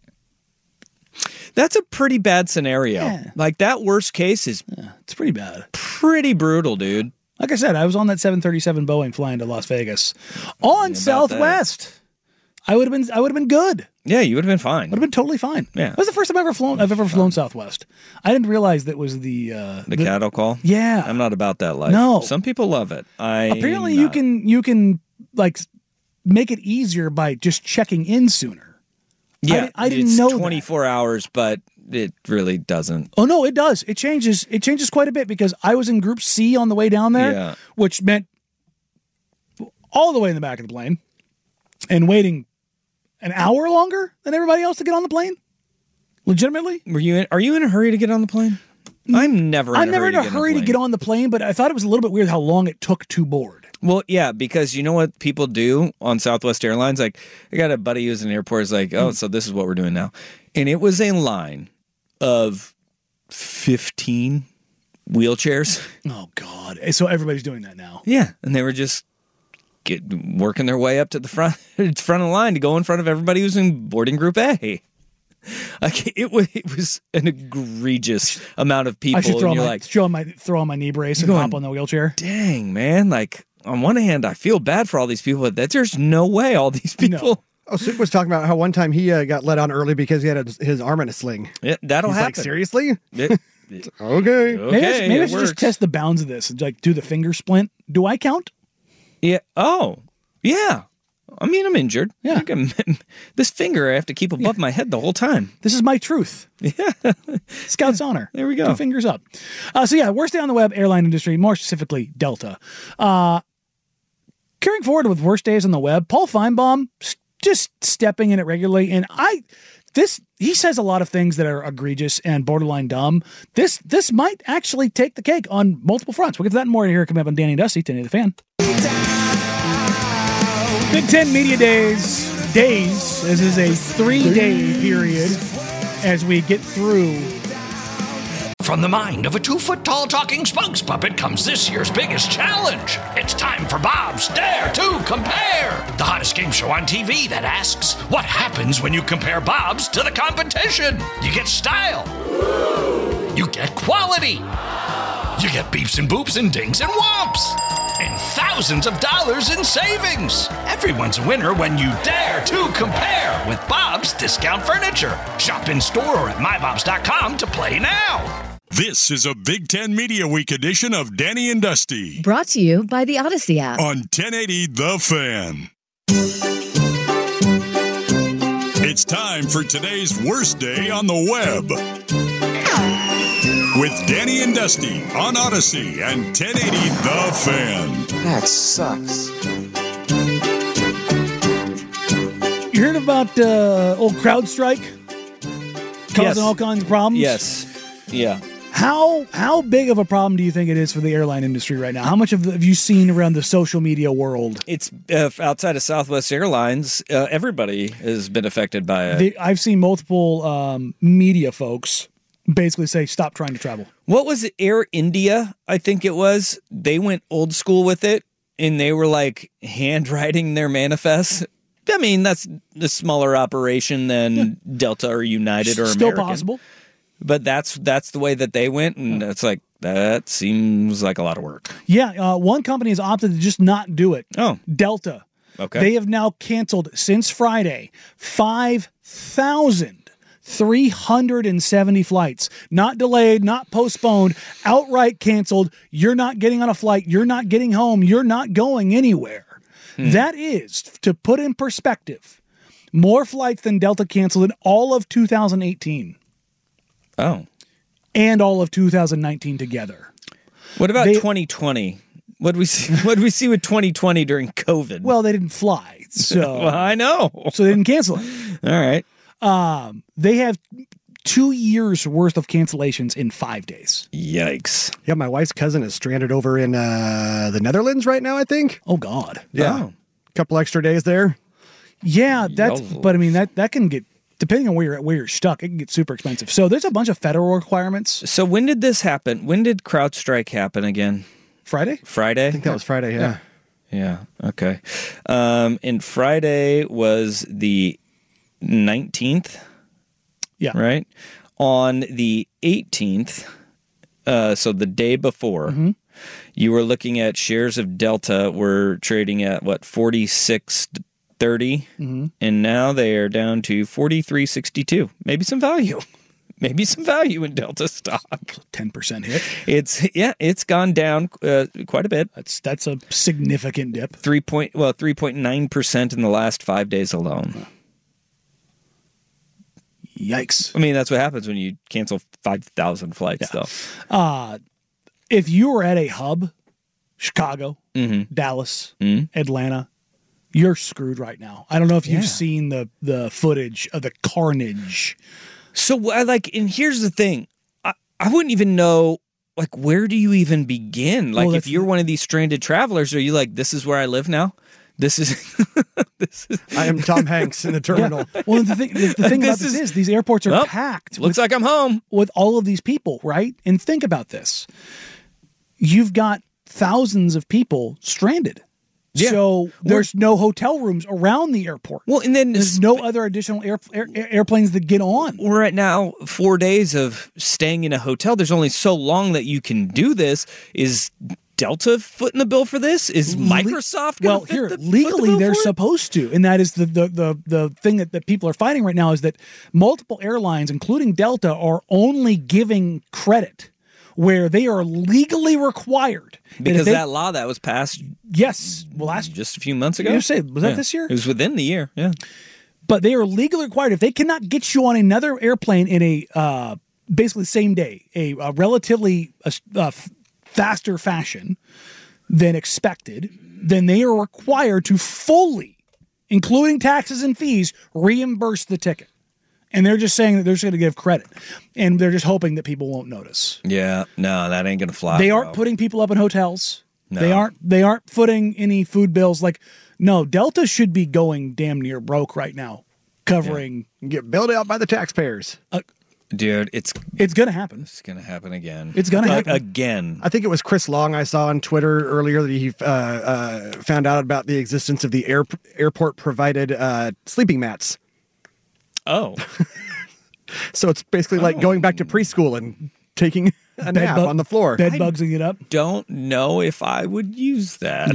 That's a pretty bad scenario. Yeah. Like that worst case is Yeah, it's pretty bad. pretty brutal, dude. Like I said, I was on that seven thirty-seven Boeing flying to Las Vegas on Southwest. I would have been I would have been good. Yeah, you would have been fine. Would have been totally fine. Yeah. That was the first time I've ever flown I've ever flown Southwest. I didn't realize that was the uh The, cattle call. Yeah. I'm not about that life. No. Some people love it. I Apparently you can you can like make it easier by just checking in sooner. Yeah, I, di- I didn't it's know that. twenty-four hours, but it really doesn't. Oh no, it does. It changes. It changes quite a bit because I was in Group C on the way down there, Yeah. which meant all the way in the back of the plane and waiting an hour longer than everybody else to get on the plane. Legitimately, Were you? In, are you in a hurry to get on the plane? I'm never. In I'm a never hurry in a to get hurry on to the get plane. on the plane, but I thought it was a little bit weird how long it took to board. Well, yeah, because you know what people do on Southwest Airlines? Like, I got a buddy who's in the airport. Is like, oh, so this is what we're doing now, and it was a line of fifteen wheelchairs. Oh God! So everybody's doing that now. Yeah, and they were just get working their way up to the front front of the line to go in front of everybody who's in boarding group A. Like it was, it was an egregious amount of people. I should throw and on you're my like, throw on my throw on my knee brace and going, hop on the wheelchair. dang, man! Like on one hand, I feel bad for all these people, but that there's no way all these people. Oh, Suk was talking about how one time he uh, got let on early because he had a, his arm in a sling. Yeah, that'll He's happen. like, seriously? It- Okay. Maybe I should, okay, maybe I it should just works. test the bounds of this and like do the finger splint. Do I count? Yeah. Oh, yeah. I mean, I'm injured. Yeah. I can- this finger I have to keep above my head the whole time. This is my truth. Yeah. Scout's honor. There we go. Two fingers up. Uh, so yeah, worst day on the web, airline industry, more specifically Delta. Uh, carrying forward with worst days on the web, Paul Feinbaum s- just stepping in it regularly, and I this he says a lot of things that are egregious and borderline dumb. This this might actually take the cake on multiple fronts. We'll get to that and more here coming up on Danny and Dusty, ten eighty The Fan. Big Ten Media Days. Days. This is a three-day period as we get through. From the mind of a two-foot-tall talking spokes puppet comes this year's biggest challenge. It's time for Bob's Dare to Compare, the hottest game show on T V that asks, what happens when you compare Bob's to the competition? You get style. You get quality. You get beeps and boops and dings and whomps. And thousands of dollars in savings. Everyone's a winner when you dare to compare with Bob's Discount Furniture. Shop in store or at my bobs dot com to play now. This is a Big Ten Media Week edition of Danny and Dusty Brought to you by the Odyssey app. on ten eighty The Fan. It's time for today's worst day on the web. With Danny and Dusty on Odyssey and ten eighty The Fan. That sucks. You heard about uh, old CrowdStrike causing Yes. all kinds of problems? Yes. Yeah. How how big of a problem do you think it is for the airline industry right now? How much of the, have you seen around the social media world? It's uh, outside of Southwest Airlines. Uh, everybody has been affected by it. They, I've seen multiple um, media folks basically say, stop trying to travel. What was it? Air India, I think it was. They went old school with it, and they were like handwriting their manifests. I mean, that's a smaller operation than yeah. Delta or United or Still American. possible. But that's that's the way that they went, and it's like, that seems like a lot of work. Yeah, uh, one company has opted to just not do it. Oh. Delta. Okay. They have now canceled, since Friday, five thousand three hundred seventy flights. Not delayed, not postponed, outright canceled. You're not getting on a flight. You're not getting home. You're not going anywhere. Hmm. That is, to put in perspective, More flights than Delta canceled in all of two thousand eighteen. Oh. And all of two thousand nineteen together. What about They- twenty twenty? What did we see? What did we see with twenty twenty during COVID? Well, they didn't fly, so well, I know. so they didn't cancel it. All right. Um, they have two years worth of cancellations in five days. Yikes. Yeah, my wife's cousin is stranded over in uh, the Netherlands right now, I think. Oh God. Yeah. Oh. Couple extra days there. Yeah, that's. Yo. But I mean that that can get, depending on where you're at, where you're stuck, it can get super expensive. So there's a bunch of federal requirements. So when did this happen? When did CrowdStrike happen again? Friday. Friday? I think that was Friday, yeah. Yeah. Okay. Um, and Friday was the nineteenth. Yeah. Right. On the eighteenth, uh, so the day before, Mm-hmm. you were looking at shares of Delta were trading at what forty-six thirty, Mm-hmm. and now they are down to forty-three sixty-two. Maybe some value. Maybe some value in Delta stock. ten percent hit. It's yeah, it's gone down uh, quite a bit. That's that's a significant dip. Three point well, three point nine percent in the last five days alone. Yikes. I mean, that's what happens when you cancel five thousand flights, though. Uh, if you were at a hub, Chicago, Mm-hmm. Dallas, Mm-hmm. Atlanta, you're screwed right now. I don't know if you've Yeah. seen the the footage of the carnage. So, I like, and here's the thing: I, I wouldn't even know, like, where do you even begin? Like, Well, if that's you're the- one of these stranded travelers, are you like, this is where I live now? This is, this is. I am Tom Hanks in the terminal. Well, the thing the, the thing about This this is- is, these airports are Well, packed. Looks with, like I'm home. with all of these people, right? And think about this: you've got thousands of people stranded. Yeah. So there's no hotel rooms around the airport. Well, and then There's no other additional air, air, airplanes that get on. we're at now four days of staying in a hotel. There's only so long that you can do this. Is Delta footing the bill for this? Is Microsoft going Well, to here the, legally they're for it? supposed to, and that is the the the, the thing that, that people are fighting right now is that multiple airlines, including Delta, are only giving credit where they are legally required. that if because they- that law that was passed yes, well, last just a few months ago. You say, was that Yeah. this year? It was within the year. Yeah. But they are legally required if they cannot get you on another airplane in a uh, basically same day, a, a relatively uh, uh, faster fashion than expected, then they are required to fully, including taxes and fees, reimburse the ticket. And they're just saying that they're just going to give credit, and they're just hoping that people won't notice. Yeah. No, that ain't gonna fly. They aren't bro. putting people up in hotels. No. They aren't. They aren't footing any food bills. Like, no, Delta should be going damn near broke right now, covering. Get bailed out by the taxpayers. Dude, it's It's gonna happen. it's gonna happen again. It's gonna Uh, happen. again. I think it was Chris Long I saw on Twitter earlier that he uh, uh, found out about the existence of the air, airport provided uh, sleeping mats. Oh. So it's basically like going back to preschool and taking a nap bug- on the floor. Bed bugsing it up. Don't know if I would use that.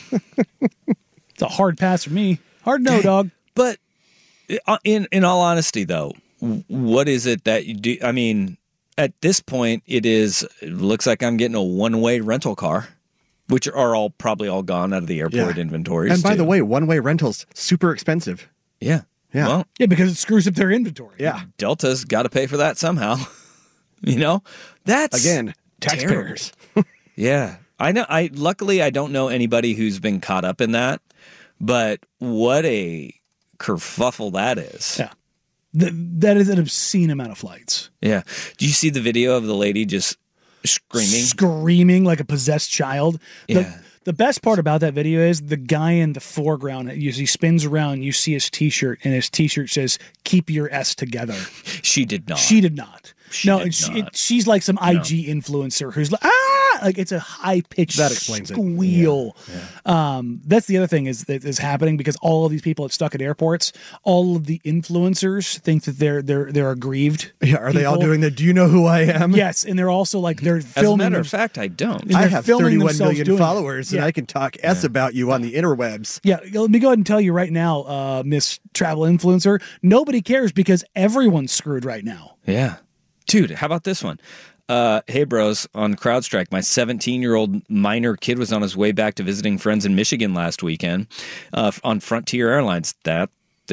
It's a hard pass for me. Hard no, dog. But uh, in in all honesty, though, w- what is it that you do? I mean, at this point, it is. It looks like I'm getting a one way rental car, which are all probably all gone out of the airport Yeah. inventories. And by too. the way, one-way rentals, super expensive. yeah, Yeah. Well, Yeah, because it screws up their inventory. Yeah. Delta's got to pay for that somehow. You know, that's Again, taxpayers. Yeah, I know. I luckily I don't know anybody who's been caught up in that, but what a kerfuffle that is. Yeah. Th- that is an obscene amount of flights. Yeah. Do you see the video of the lady just screaming? Screaming like a possessed child. The, Yeah. the best part about that video is the guy in the foreground, you, he spins around, you see his t-shirt, and his t-shirt says, "Keep your S together." She did not. She did not. She no, did and she, not. it, she's like some I G influencer who's like, ah, like it's a high pitched That explains it. squeal. Um, that's the other thing is that is happening because all of these people that stuck at airports, all of the influencers think that they're they're they're aggrieved. Yeah, are they all people. doing the do you know who I am? Yes, and they're also like they're As a filming. matter them- of fact, I don't. And I they're have filming thirty-one themselves million doing it. followers and Yeah. I can talk S about you on the interwebs. Yeah, let me go ahead and tell you right now, uh, Miss Travel Influencer, nobody cares because everyone's screwed right now. Yeah. Dude, how about this one? Uh, hey, bros, on CrowdStrike, my seventeen-year-old minor kid was on his way back to visiting friends in Michigan last weekend uh, on Frontier Airlines. That is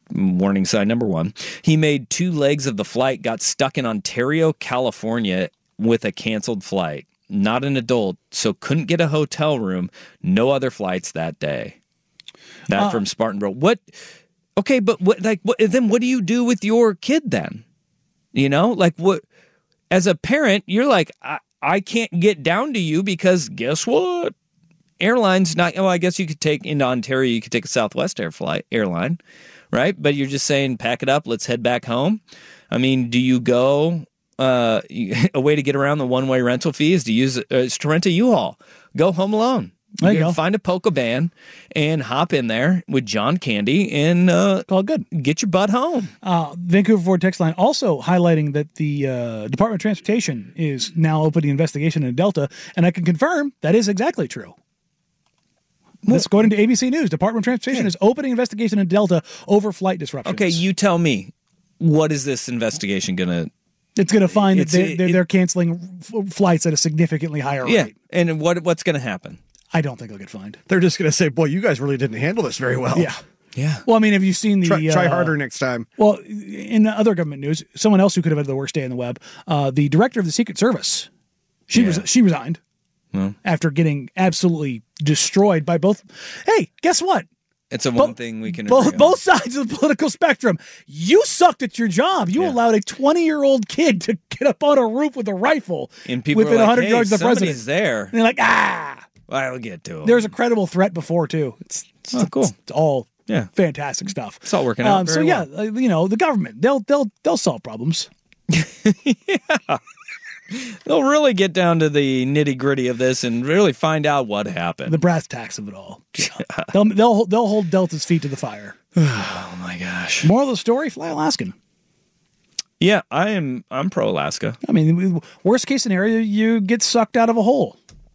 warning sign number one. He made two legs of the flight, got stuck in Ontario, California with a canceled flight. Not an adult, so couldn't get a hotel room. No other flights that day. That uh, from Spartanburg. What? Okay, but what? Like, what, then what do you do with your kid then? You know, like what? As a parent, you're like, I, I can't get down to you because guess what? Airlines not. Oh, I guess you could take into Ontario. You could take a Southwest air flight airline, right? But you're just saying, pack it up. Let's head back home. I mean, do you go? Uh, a way to get around the one-way rental fee is to use uh, is to rent a U-Haul. Go home alone. There you you go. Find a polka band and hop in there with John Candy and uh, all good. Get your butt home. Uh, Vancouver Ford text line also highlighting that the uh, Department of Transportation is now opening investigation in Delta, and I can confirm that is exactly true. This, according to A B C News, Department of Transportation yeah. is opening investigation in Delta over flight disruptions. Okay, you tell me, what is this investigation going to? It's going to find It's- that they, they're, it- they're canceling f- flights at a significantly higher Yeah, rate. and what what's going to happen? I don't think they'll get fined. They're just going to say, boy, you guys really didn't handle this very well. Yeah. Yeah. Well, I mean, have you seen the... Try, try uh, harder next time. Well, in other government news, someone else who could have had the worst day on the web, uh, the director of the Secret Service, she Yeah. was she resigned Well. after getting absolutely destroyed by both. Hey, guess what? It's a one thing we can Both, agree on. both sides of the political spectrum. You sucked at your job. You Yeah. allowed a twenty-year-old kid to get up on a roof with a rifle And people within are like, one hundred hey, yards of the somebody's president. there. And they're like, ah. I'll get to him. There's a credible threat before, too. It's, it's, Oh, cool. it's all Yeah. fantastic stuff. It's all working out Um, so very yeah, well. uh, you know, the government, they'll they'll they'll solve problems. They'll really get down to the nitty gritty of this and really find out what happened. The brass tacks of it all. Yeah. they'll they'll they'll hold Delta's feet to the fire. Oh my gosh. Moral of the story: fly Alaskan. Yeah, I am. I'm pro Alaska. I mean, worst case scenario, you get sucked out of a hole.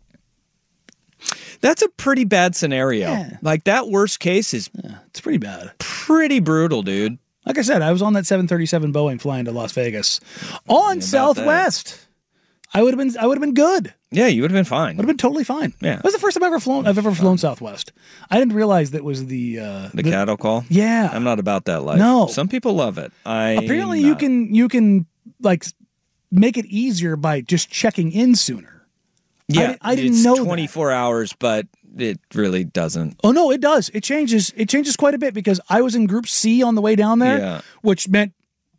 That's a pretty bad scenario. Yeah. Like that worst case is Yeah, it's pretty bad. pretty brutal, dude. Like I said, I was on that seven thirty-seven Boeing flying to Las Vegas on Southwest. I would have been I would have been good. Yeah, you would have been fine. Would have been totally fine. Yeah. That was the first time I've ever flown. I've ever flown Southwest. I didn't realize that was the uh, The cattle call. Yeah. I'm not about that life. No. Some people love it. I Apparently, you can you can like make it easier by just checking in sooner. Yeah, I, di- I didn't it's know that. twenty-four hours, but it really doesn't. Oh no, it does. It changes. It changes quite a bit because I was in Group C on the way down there, Yeah. which meant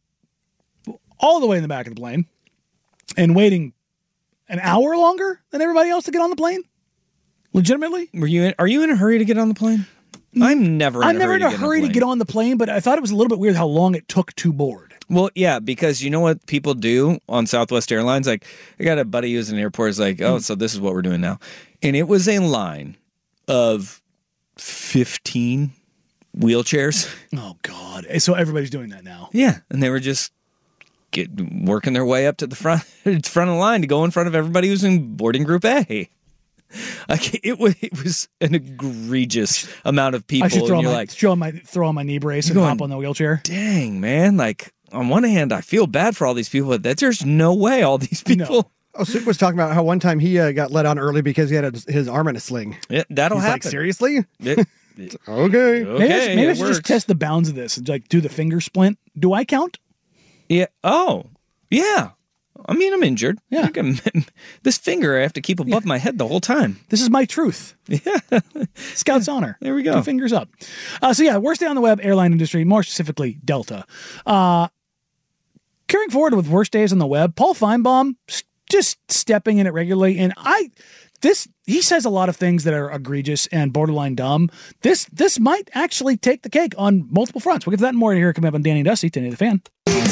all the way in the back of the plane and waiting an hour longer than everybody else to get on the plane. Legitimately, Were you? In, are you in a hurry to get on the plane? I'm never. In I'm a never hurry in a to get hurry on to the get plane. on the plane, but I thought it was a little bit weird how long it took to board. Well, yeah, because you know what people do on Southwest Airlines? Like, I got a buddy who's in the airport. Is like, oh, so this is what we're doing now, and it was a line of fifteen wheelchairs. Oh God! So everybody's doing that now. Yeah, and they were just get working their way up to the front front of the line to go in front of everybody who's in boarding group A. Like it was, it was an egregious amount of people. I should throw and on you're my like, throw on my throw on my knee brace and You're hop going, on the wheelchair. dang, man! Like on one hand, I feel bad for all these people, but that there's no way all these people. Oh, Suk was talking about how one time he uh, got let on early because he had a, his arm in a sling. Yeah, that'll He's happen. like, seriously? It- Okay. Maybe I should, okay, maybe I it should just works. test the bounds of this and like do the finger splint. Do I count? Yeah. Oh, yeah. I mean, I'm injured. Yeah. I can- this finger I have to keep above my head the whole time. This is my truth. Yeah. Scout's honor. There we go. Two fingers up. Uh, so yeah, worst day on the web, airline industry, more specifically Delta. Uh, carrying forward with worst days on the web, Paul Feinbaum s- just stepping in it regularly, and I this he says a lot of things that are egregious and borderline dumb. This this might actually take the cake on multiple fronts. We'll get to that and more here coming up on Danny and Dusty, ten eighty The Fan.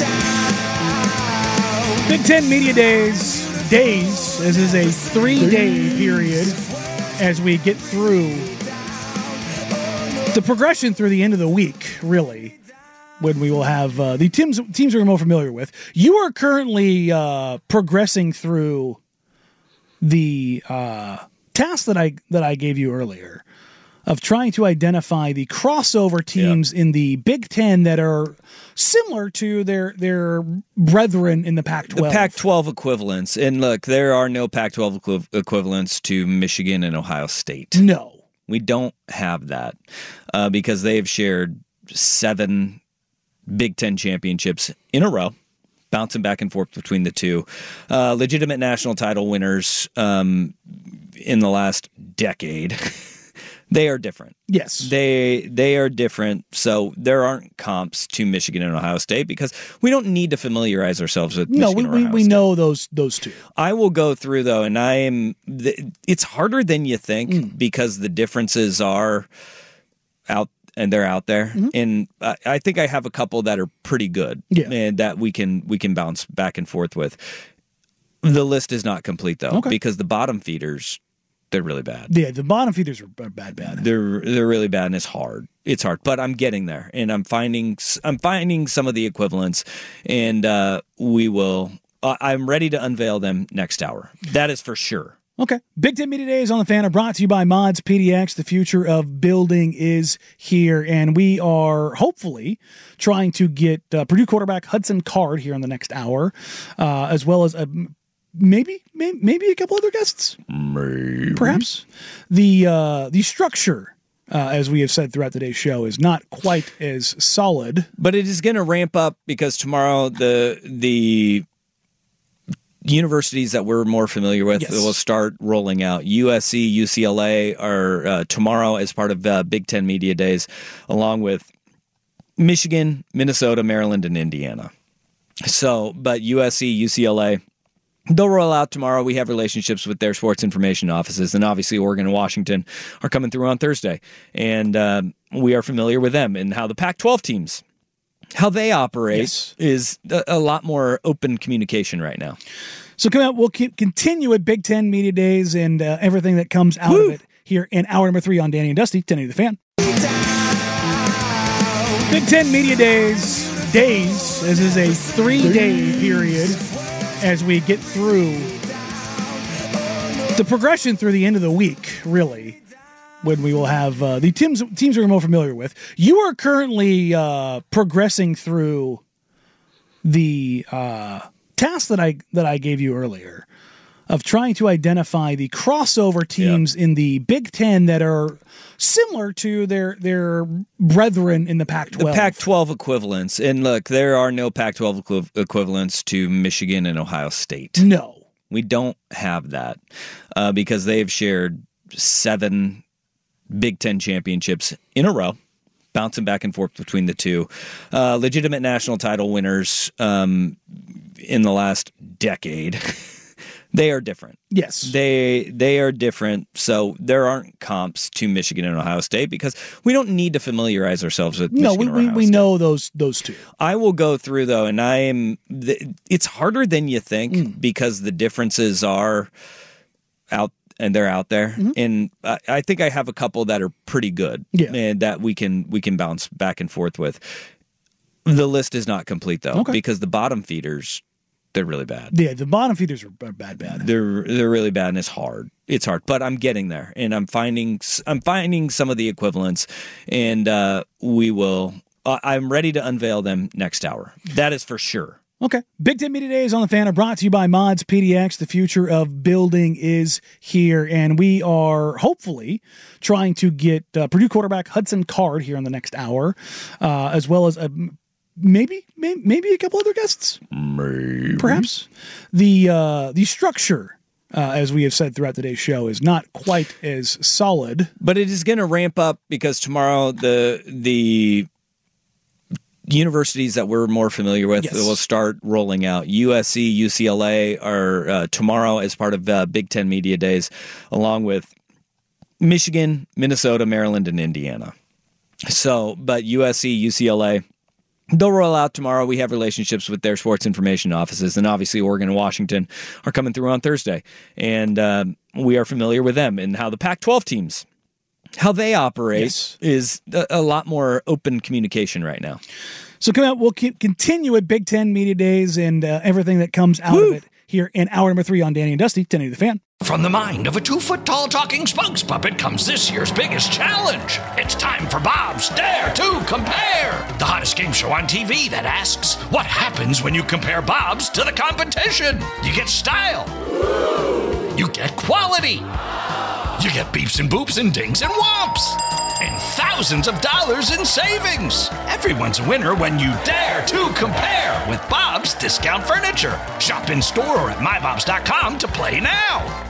Big Ten Media Days. Days. This is a three-day period as we get through the progression through the end of the week, really, when we will have uh, the teams teams we're more familiar with. You are currently uh, progressing through the uh, task that I that I gave you earlier of trying to identify the crossover teams in the Big Ten that are similar to their their brethren in the Pac twelve. The Pac twelve equivalents. And look, there are no Pac twelve equi- equivalents to Michigan and Ohio State. No. We don't have that uh, because they've shared seven Big Ten championships in a row, bouncing back and forth between the two. Uh, legitimate national title winners um, in the last decade. They are different. Yes. They they are different. So there aren't comps to Michigan and Ohio State because we don't need to familiarize ourselves with no, Michigan we, or we, Ohio we State. know those those two. I will go through, though, and I am. It's harder than you think Mm. because the differences are out and they're out there. Mm-hmm. And I, I think I have a couple that are pretty good Yeah. and that we can we can bounce back and forth with. The list is not complete, though, Okay. because the bottom feeders, they're really bad. Yeah, the bottom feeders are are bad, bad. They're they're really bad, and it's hard. It's hard, but I'm getting there, and I'm finding I'm finding some of the equivalents, and uh, we will. Uh, I'm ready to unveil them next hour. That is for sure. Okay. Big Ten Media Days on the Fan are brought to you by Mods P D X. The future of building is here, and we are hopefully trying to get uh, Purdue quarterback Hudson Card here in the next hour, uh, as well as a. Maybe, maybe, maybe a couple other guests, Maybe. perhaps. The uh, the structure, uh, as we have said throughout today's show, is not quite as solid. But it is going to ramp up because tomorrow the the universities that we're more familiar with Yes. will start rolling out. U S C, U C L A are uh, tomorrow as part of uh, Big Ten Media Days, along with Michigan, Minnesota, Maryland, and Indiana. So, but U S C, U C L A. They'll roll out tomorrow. We have relationships with their sports information offices, and obviously Oregon and Washington are coming through on Thursday. And uh, we are familiar with them and how the Pac twelve teams, how they operate Yes. is a, a lot more open communication right now. So come out, we'll keep, continue at Big Ten Media Days and uh, everything that comes out Woo! of it here in hour number three on Danny and Dusty, ten eighty The Fan. Big Ten Media Days, days, this is a three-day period as we get through the progression through the end of the week, really, when we will have uh, the teams, teams we're more familiar with. You are currently uh, progressing through the uh, task that I that I gave you earlier of trying to identify the crossover teams in the Big Ten that are similar to their their brethren in the Pac twelve. The Pac twelve equivalents. And look, there are no Pac twelve equi- equivalents to Michigan and Ohio State. No. We don't have that uh, because they've shared seven Big Ten championships in a row, bouncing back and forth between the two. Uh, legitimate national title winners um, in the last decade. They are different. Yes. They they are different. So there aren't comps to Michigan and Ohio State because we don't need to familiarize ourselves with No, Michigan we, or we, Ohio we State. know those those two. I will go through, though, and I am. It's harder than you think Mm. because the differences are out and they're out there. Mm-hmm. And I, I think I have a couple that are pretty good, Yeah. and that we can we can bounce back and forth with. The list is not complete, though, Okay. because the bottom feeders, they're really bad. Yeah, the bottom feeders are are bad, bad. They're they're really bad, and it's hard. It's hard, but I'm getting there, and I'm finding I'm finding some of the equivalents, and uh, we will. Uh, I'm ready to unveil them next hour. That is for sure. Okay. Big Ten Media Days on the Fan are brought to you by Mods P D X. The future of building is here, and we are hopefully trying to get uh, Purdue quarterback Hudson Card here in the next hour, uh, as well as a. Maybe, maybe, maybe a couple other guests, Maybe. perhaps. The uh, the structure, uh, as we have said throughout today's show, is not quite as solid. But it is going to ramp up because tomorrow the the universities that we're more familiar with Yes. will start rolling out. U S C, U C L A are uh, tomorrow as part of uh, Big Ten Media Days, along with Michigan, Minnesota, Maryland, and Indiana. So, but U S C, U C L A. They'll roll out tomorrow. We have relationships with their sports information offices, and obviously Oregon and Washington are coming through on Thursday. And uh, we are familiar with them and how the Pac twelve teams, how they operate Yes. is a, a lot more open communication right now. So come out, we'll keep, continue at Big Ten Media Days and uh, everything that comes out Woo! of it here in hour number three on Danny and Dusty, ten eighty The Fan. From the mind of a two-foot-tall talking spokes puppet comes this year's biggest challenge. It's time for Bob's Dare to Compare, the hottest game show on T V that asks, what happens when you compare Bob's to the competition? You get style. You get quality. You get beeps and boops and dings and whomps. In thousands of dollars in savings. Everyone's a winner when you dare to compare with Bob's Discount Furniture. Shop in store or at my bobs dot com to play now.